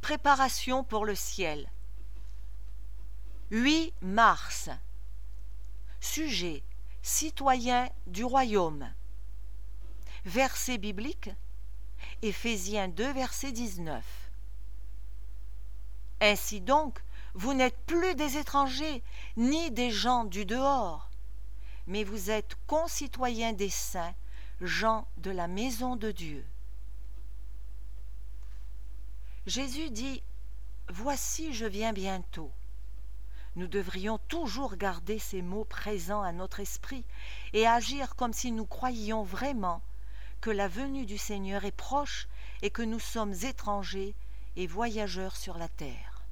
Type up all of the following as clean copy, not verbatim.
Préparation pour le ciel. 8 mars. Sujet: citoyen du royaume. Verset biblique: Éphésiens 2, verset 19. Ainsi donc, vous n'êtes plus des étrangers, ni des gens du dehors, mais vous êtes concitoyens des saints, gens de la maison de Dieu. Jésus dit: Voici, je viens bientôt. Nous devrions toujours garder ces mots présents à notre esprit et agir comme si nous croyions vraiment que la venue du Seigneur est proche et que nous sommes étrangers et voyageurs sur la terre.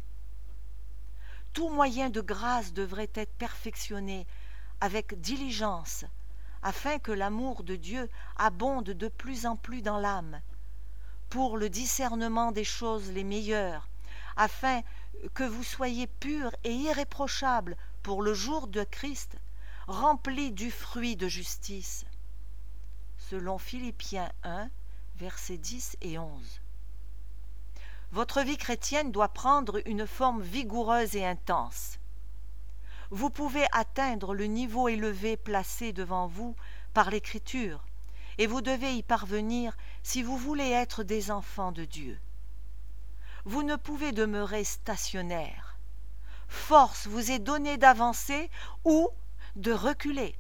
Tout moyen de grâce devrait être perfectionné avec diligence, afin que l'amour de Dieu abonde de plus en plus dans l'âme, pour le discernement des choses les meilleures, afin que vous soyez purs et irréprochables pour le jour de Christ, remplis du fruit de justice. Selon Philippiens 1, versets 10 et 11. Votre vie chrétienne doit prendre une forme vigoureuse et intense. Vous pouvez atteindre le niveau élevé placé devant vous par l'Écriture, et vous devez y parvenir si vous voulez être des enfants de Dieu. Vous ne pouvez demeurer stationnaire. Force vous est donnée d'avancer ou de reculer.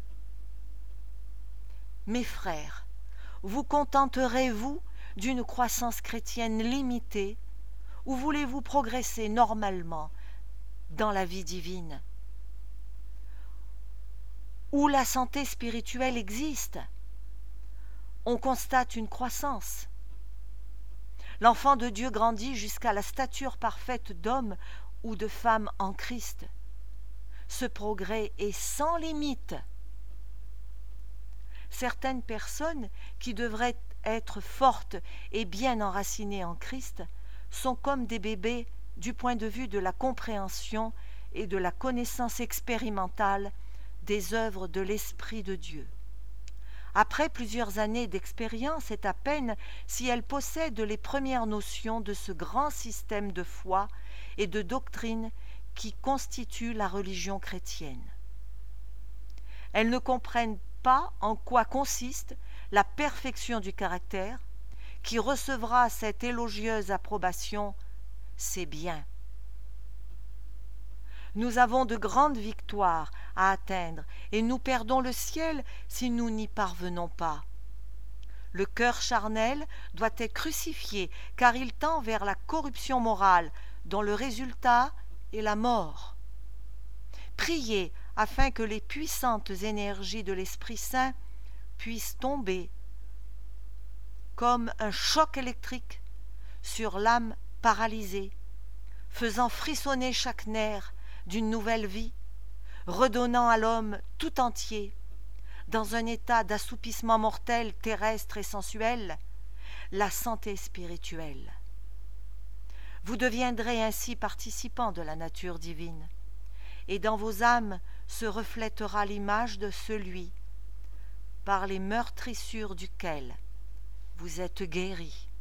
Mes frères, vous contenterez-vous d'une croissance chrétienne limitée ou voulez-vous progresser normalement dans la vie divine? Où la santé spirituelle existe, on constate une croissance. L'enfant de Dieu grandit jusqu'à la stature parfaite d'homme ou de femme en Christ. Ce progrès est sans limite. Certaines personnes qui devraient être fortes et bien enracinées en Christ sont comme des bébés du point de vue de la compréhension et de la connaissance expérimentale des œuvres de l'Esprit de Dieu. Après plusieurs années d'expérience, c'est à peine si elles possèdent les premières notions de ce grand système de foi et de doctrine qui constitue la religion chrétienne. Elles ne comprennent pas en quoi consiste la perfection du caractère, qui recevra cette élogieuse approbation: c'est bien. Nous avons de grandes victoires à atteindre et nous perdons le ciel si nous n'y parvenons pas. Le cœur charnel doit être crucifié car il tend vers la corruption morale dont le résultat est la mort. Priez afin que les puissantes énergies de l'Esprit Saint puissent tomber comme un choc électrique sur l'âme paralysée, faisant frissonner chaque nerf d'une nouvelle vie, redonnant à l'homme tout entier, dans un état d'assoupissement mortel, terrestre et sensuel, la santé spirituelle. Vous deviendrez ainsi participants de la nature divine, et dans vos âmes se reflètera l'image de celui par les meurtrissures duquel vous êtes guéris.